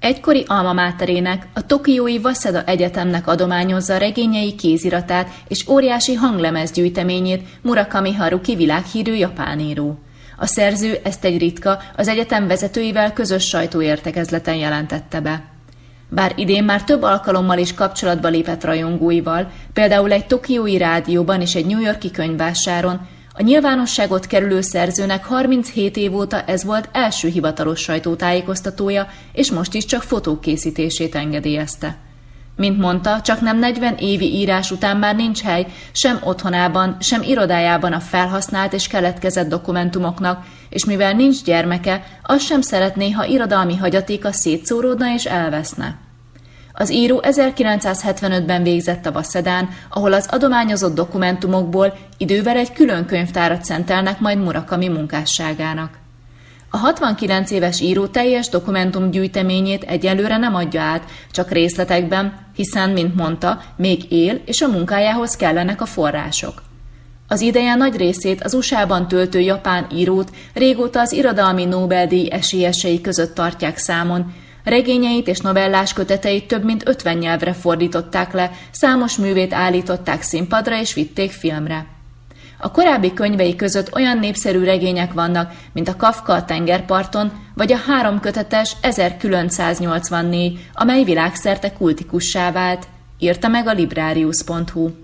Egykori alma máterének, a tokiói Waseda Egyetemnek adományozza regényei kéziratát és óriási hanglemezgyűjteményét Murakami Haruki világhírű japán író. A szerző ezt egy ritka, az egyetem vezetőivel közös sajtóértekezleten jelentette be. Bár idén már több alkalommal is kapcsolatba lépett rajongóival, például egy tokiói rádióban és egy New York-i könyvvásáron, a nyilvánosságot kerülő szerzőnek 37 év óta ez volt első hivatalos sajtótájékoztatója, és most is csak fotók készítését engedélyezte. Mint mondta, csaknem 40 évi írás után már nincs hely sem otthonában, sem irodájában a felhasznált és keletkezett dokumentumoknak, és mivel nincs gyermeke, azt sem szeretné, ha irodalmi hagyatéka szétszóródna és elveszne. Az író 1975-ben végzett a Wasedán, ahol az adományozott dokumentumokból idővel egy külön könyvtárat szentelnek majd Murakami munkásságának. A 69 éves író teljes dokumentumgyűjteményét egyelőre nem adja át, csak részletekben, hiszen, mint mondta, még él, és a munkájához kellenek a források. Az ideje nagy részét az USA-ban töltő japán írót régóta az irodalmi Nobel-díj esélyesei között tartják számon. Regényeit és novellás köteteit több mint 50 nyelvre fordították le, számos művét állították színpadra és vitték filmre. A korábbi könyvei között olyan népszerű regények vannak, mint a Kafka a tengerparton, vagy a 3 kötetes 1984, amely világszerte kultikussá vált, írta meg a Librarius.hu.